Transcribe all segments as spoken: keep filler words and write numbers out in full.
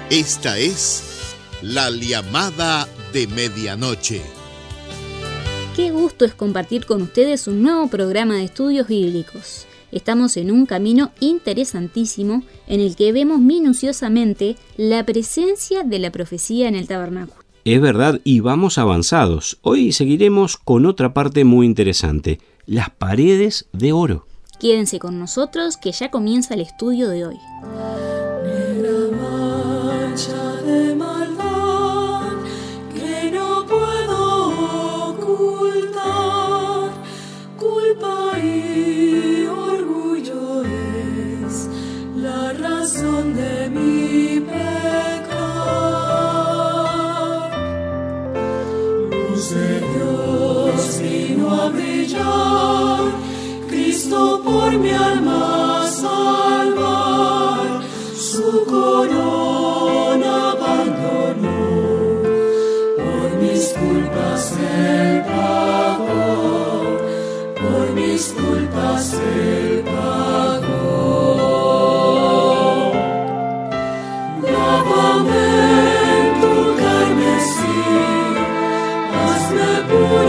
Esta es La Llamada de Medianoche. Qué gusto es compartir con ustedes un nuevo programa de estudios bíblicos. Estamos en un camino interesantísimo en el que vemos minuciosamente la presencia de la profecía en el tabernáculo. Es verdad, y vamos avanzados. Hoy seguiremos con otra parte muy interesante, las paredes de oro. Quédense con nosotros que ya comienza el estudio de hoy. Cristo por mi alma salvar, su corona abandonó, por mis culpas él pagó, por mis culpas él pagó. Lávame en tu carmesí, hazme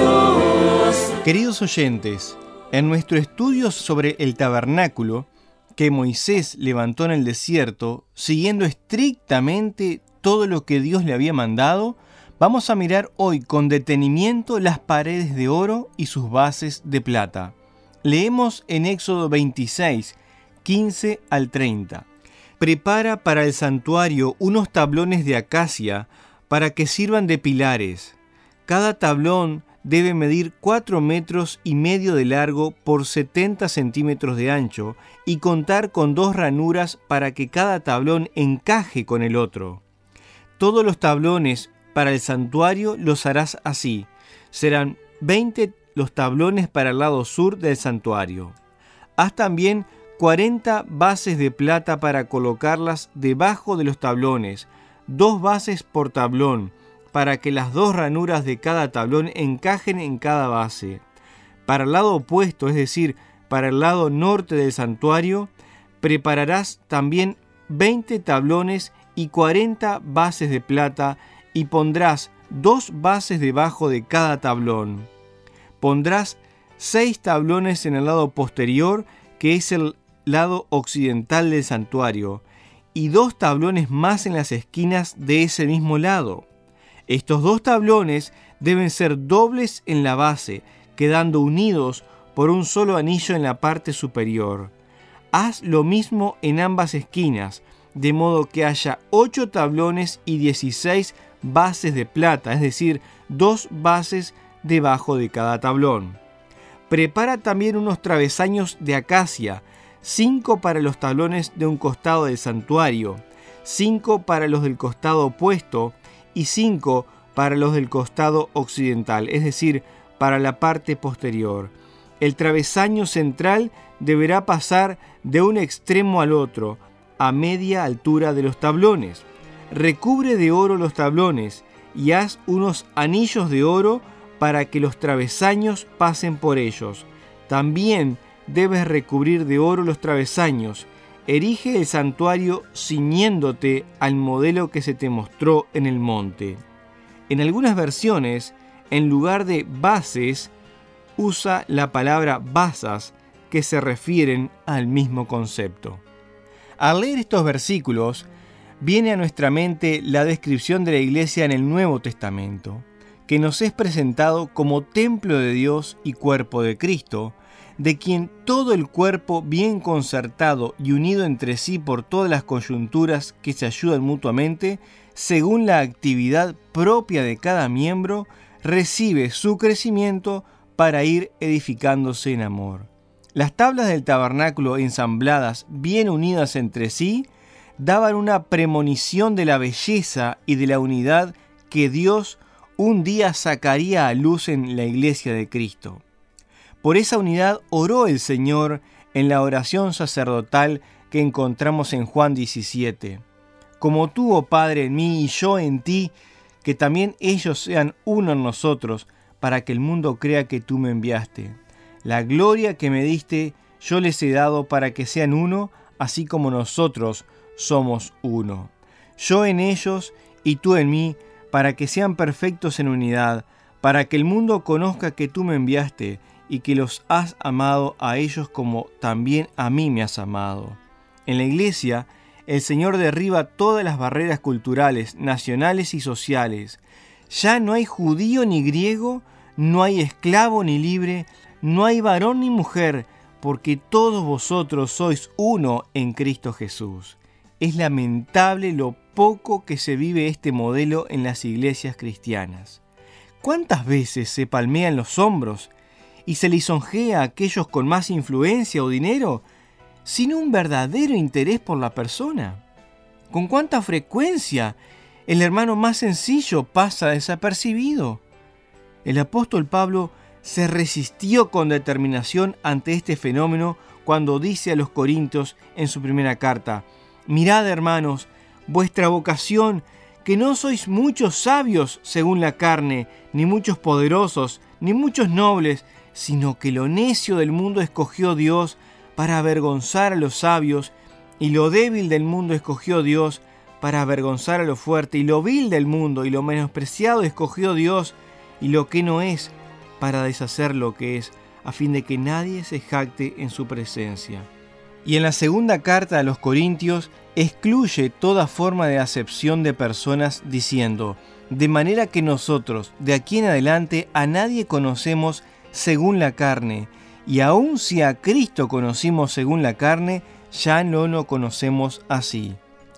puro. Queridos oyentes, en nuestro estudio sobre el tabernáculo que Moisés levantó en el desierto, siguiendo estrictamente todo lo que Dios le había mandado, vamos a mirar hoy con detenimiento las paredes de oro y sus bases de plata. Leemos en Éxodo veintiséis, quince al treinta. Prepara para el santuario unos tablones de acacia para que sirvan de pilares. Cada tablón debe medir cuatro metros y medio de largo por setenta centímetros de ancho y contar con dos ranuras para que cada tablón encaje con el otro. Todos los tablones para el santuario los harás así. Serán veinte los tablones para el lado sur del santuario. Haz también cuarenta bases de plata para colocarlas debajo de los tablones, dos bases por tablón, para que las dos ranuras de cada tablón encajen en cada base. Para el lado opuesto, es decir, para el lado norte del santuario, prepararás también veinte tablones y cuarenta bases de plata y pondrás dos bases debajo de cada tablón. Pondrás seis tablones en el lado posterior, que es el lado occidental del santuario, y dos tablones más en las esquinas de ese mismo lado. Estos dos tablones deben ser dobles en la base, quedando unidos por un solo anillo en la parte superior. Haz lo mismo en ambas esquinas, de modo que haya ocho tablones y dieciséis bases de plata, es decir, dos bases debajo de cada tablón. Prepara también unos travesaños de acacia, cinco para los tablones de un costado del santuario, cinco para los del costado opuesto, y cinco para los del costado occidental, es decir, para la parte posterior. El travesaño central deberá pasar de un extremo al otro, a media altura de los tablones. Recubre de oro los tablones y haz unos anillos de oro para que los travesaños pasen por ellos. También debes recubrir de oro los travesaños. Erige el santuario ciñéndote al modelo que se te mostró en el monte. En algunas versiones, en lugar de bases, usa la palabra basas, que se refieren al mismo concepto. Al leer estos versículos, viene a nuestra mente la descripción de la iglesia en el Nuevo Testamento, que nos es presentado como templo de Dios y cuerpo de Cristo, de quien todo el cuerpo bien concertado y unido entre sí por todas las coyunturas que se ayudan mutuamente, según la actividad propia de cada miembro, recibe su crecimiento para ir edificándose en amor. Las tablas del tabernáculo ensambladas, bien unidas entre sí, daban una premonición de la belleza y de la unidad que Dios un día sacaría a luz en la iglesia de Cristo. Por esa unidad oró el Señor en la oración sacerdotal que encontramos en Juan diecisiete. Como tú, oh Padre, en mí y yo en ti, que también ellos sean uno en nosotros, para que el mundo crea que tú me enviaste. La gloria que me diste yo les he dado para que sean uno, así como nosotros somos uno. yo en ellos y tú en mí, para que sean perfectos en unidad, para que el mundo conozca que tú me enviaste y que los has amado a ellos como también a mí me has amado. En la Iglesia, el Señor derriba todas las barreras culturales, nacionales y sociales. Ya no hay judío ni griego, no hay esclavo ni libre, no hay varón ni mujer, porque todos vosotros sois uno en Cristo Jesús. Es lamentable lo poco que se vive este modelo en las iglesias cristianas. ¿Cuántas veces se palmean los hombros y se lisonjea a aquellos con más influencia o dinero sin un verdadero interés por la persona? ¿Con cuánta frecuencia el hermano más sencillo pasa desapercibido? El apóstol Pablo se resistió con determinación ante este fenómeno cuando dice a los Corintios en su primera carta: mirad, hermanos, vuestra vocación, que no sois muchos sabios según la carne, ni muchos poderosos, ni muchos nobles, sino que lo necio del mundo escogió Dios para avergonzar a los sabios, y lo débil del mundo escogió Dios para avergonzar a lo fuerte, y lo vil del mundo y lo menospreciado escogió Dios, y lo que no es, para deshacer lo que es, a fin de que nadie se jacte en su presencia. Y en la segunda carta a los Corintios excluye toda forma de acepción de personas diciendo: de manera que nosotros de aquí en adelante a nadie conocemos según la carne, y aun si a Cristo conocimos según la carne, ya no lo conocemos así.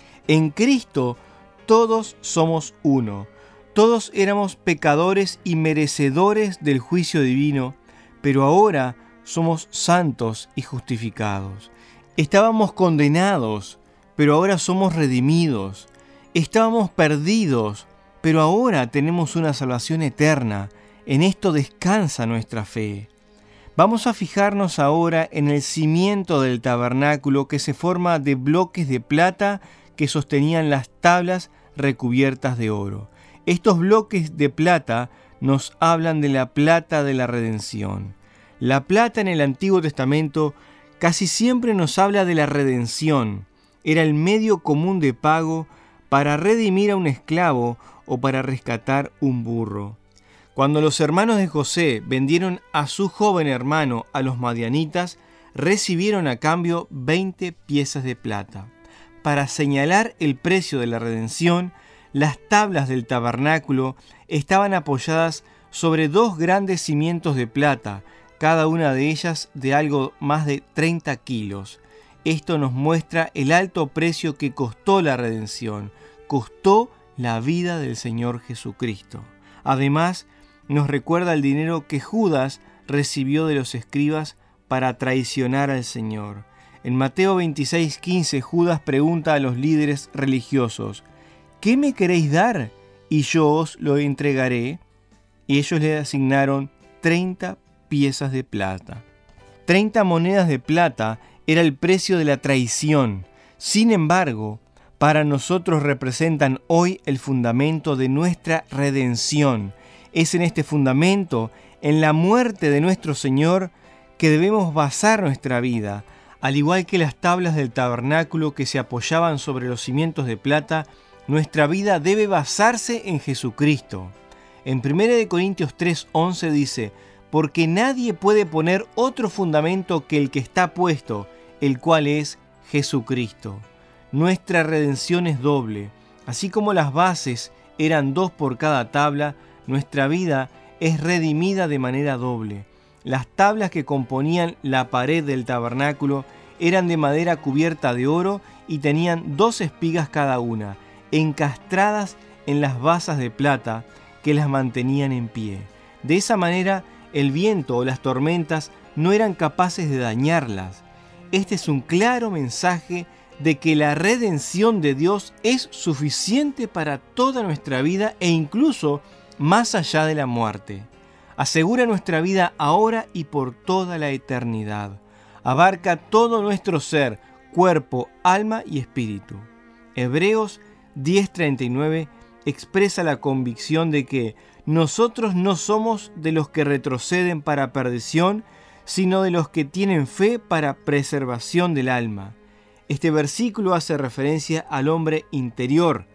En Cristo todos somos uno, todos éramos pecadores y merecedores del juicio divino, pero ahora somos santos y justificados. Estábamos condenados, pero ahora somos redimidos. Estábamos perdidos, pero ahora tenemos una salvación eterna. En esto descansa nuestra fe. Vamos a fijarnos ahora en el cimiento del tabernáculo, que se forma de bloques de plata que sostenían las tablas recubiertas de oro. Estos bloques de plata nos hablan de la plata de la redención. La plata en el Antiguo Testamento casi siempre nos habla de la redención. Era el medio común de pago para redimir a un esclavo o para rescatar un burro. Cuando los hermanos de José vendieron a su joven hermano a los madianitas, recibieron a cambio veinte piezas de plata. Para señalar el precio de la redención, las tablas del tabernáculo estaban apoyadas sobre dos grandes cimientos de plata, cada una de ellas de algo más de treinta kilos. Esto nos muestra el alto precio que costó la redención, costó la vida del Señor Jesucristo. Además, nos recuerda el dinero que Judas recibió de los escribas para traicionar al Señor. En Mateo veintiséis quince, Judas pregunta a los líderes religiosos: ¿qué me queréis dar? Y yo os lo entregaré. Y ellos le asignaron treinta piezas de plata. treinta monedas de plata era el precio de la traición. Sin embargo, para nosotros representan hoy el fundamento de nuestra redención. Es en este fundamento, en la muerte de nuestro Señor, que debemos basar nuestra vida. Al igual que las tablas del tabernáculo que se apoyaban sobre los cimientos de plata, nuestra vida debe basarse en Jesucristo. En primera de Corintios tres once dice: porque nadie puede poner otro fundamento que el que está puesto, el cual es Jesucristo. Nuestra redención es doble. Así como las bases eran dos por cada tabla, nuestra vida es redimida de manera doble. Las tablas que componían la pared del tabernáculo eran de madera cubierta de oro y tenían dos espigas cada una, encastradas en las basas de plata que las mantenían en pie. De esa manera, el viento o las tormentas no eran capaces de dañarlas. Este es un claro mensaje de que la redención de Dios es suficiente para toda nuestra vida e incluso más allá de la muerte. Asegura nuestra vida ahora y por toda la eternidad. Abarca todo nuestro ser, cuerpo, alma y espíritu. Hebreos diez treinta y nueve expresa la convicción de que nosotros no somos de los que retroceden para perdición, sino de los que tienen fe para preservación del alma. Este versículo hace referencia al hombre interior,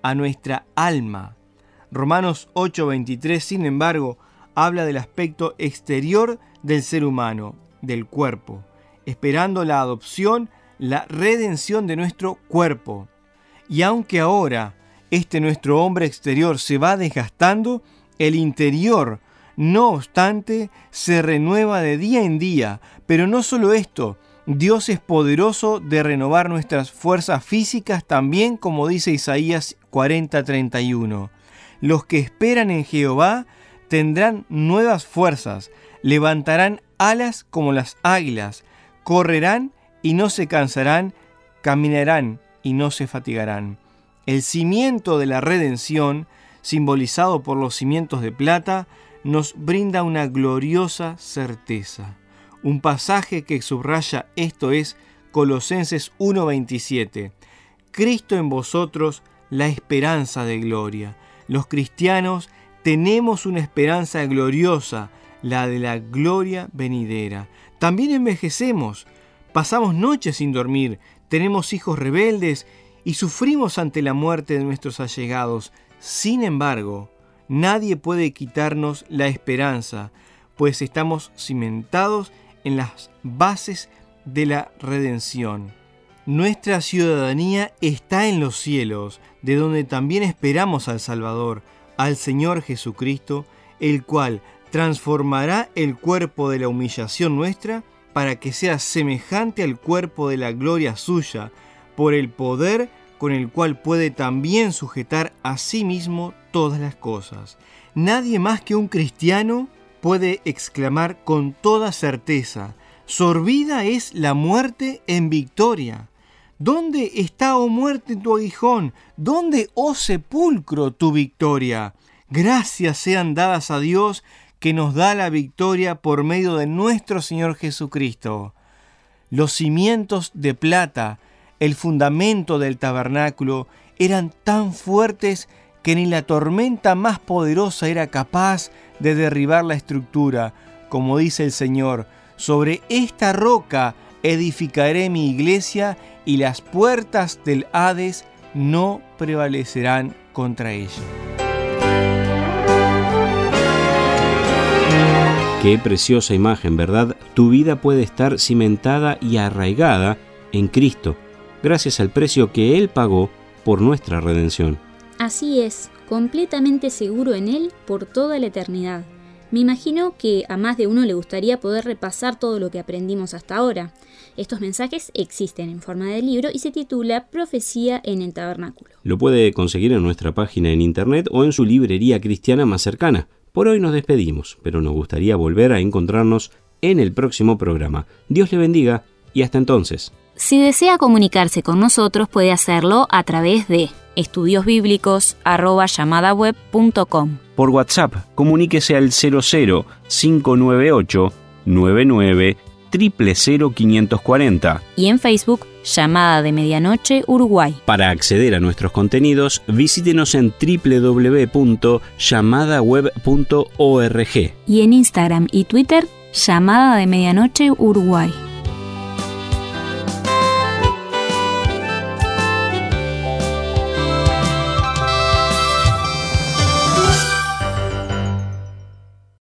a nuestra alma. Romanos ocho veintitrés, sin embargo, habla del aspecto exterior del ser humano, del cuerpo, esperando la adopción, la redención de nuestro cuerpo. Y aunque ahora este nuestro hombre exterior se va desgastando, el interior, no obstante, se renueva de día en día. Pero no solo esto, Dios es poderoso de renovar nuestras fuerzas físicas también, como dice Isaías cuarenta treinta y uno. Los que esperan en Jehová tendrán nuevas fuerzas, levantarán alas como las águilas, correrán y no se cansarán, caminarán y no se fatigarán. El cimiento de la redención, simbolizado por los cimientos de plata, nos brinda una gloriosa certeza. Un pasaje que subraya esto es Colosenses uno veintisiete. Cristo en vosotros, la esperanza de gloria. Los cristianos tenemos una esperanza gloriosa, la de la gloria venidera. También envejecemos, pasamos noches sin dormir, tenemos hijos rebeldes y sufrimos ante la muerte de nuestros allegados. Sin embargo, nadie puede quitarnos la esperanza, pues estamos cimentados en las bases de la redención. Nuestra ciudadanía está en los cielos, de donde también esperamos al Salvador, al Señor Jesucristo, el cual transformará el cuerpo de la humillación nuestra para que sea semejante al cuerpo de la gloria suya, por el poder con el cual puede también sujetar a sí mismo todas las cosas. Nadie más que un cristiano puede exclamar con toda certeza: sorbida es la muerte en victoria. ¿Dónde está, oh muerte, tu aguijón? ¿Dónde, oh sepulcro, tu victoria? Gracias sean dadas a Dios que nos da la victoria por medio de nuestro Señor Jesucristo. Los cimientos de plata, el fundamento del tabernáculo, eran tan fuertes que ni la tormenta más poderosa era capaz de derribar la estructura. Como dice el Señor, sobre esta roca edificaré mi iglesia y las puertas del Hades no prevalecerán contra ella. Qué preciosa imagen, ¿verdad? Tu vida puede estar cimentada y arraigada en Cristo, gracias al precio que Él pagó por nuestra redención. Así es, completamente seguro en Él por toda la eternidad. Me imagino que a más de uno le gustaría poder repasar todo lo que aprendimos hasta ahora. Estos mensajes existen en forma de libro y se titula Profecía en el Tabernáculo. Lo puede conseguir en nuestra página en internet o en su librería cristiana más cercana. Por hoy nos despedimos, pero nos gustaría volver a encontrarnos en el próximo programa. Dios le bendiga y hasta entonces. Si desea comunicarse con nosotros, puede hacerlo a través de estudiosbíblicos arroba llamada web punto com. Por WhatsApp, comuníquese al cero cero cinco nueve ocho nueve nueve cero cero cero cinco cuatro cero. Y en Facebook, Llamada de Medianoche Uruguay. Para acceder a nuestros contenidos, visítenos en doble u doble u doble u punto llamada web punto org. Y en Instagram y Twitter, Llamada de Medianoche Uruguay.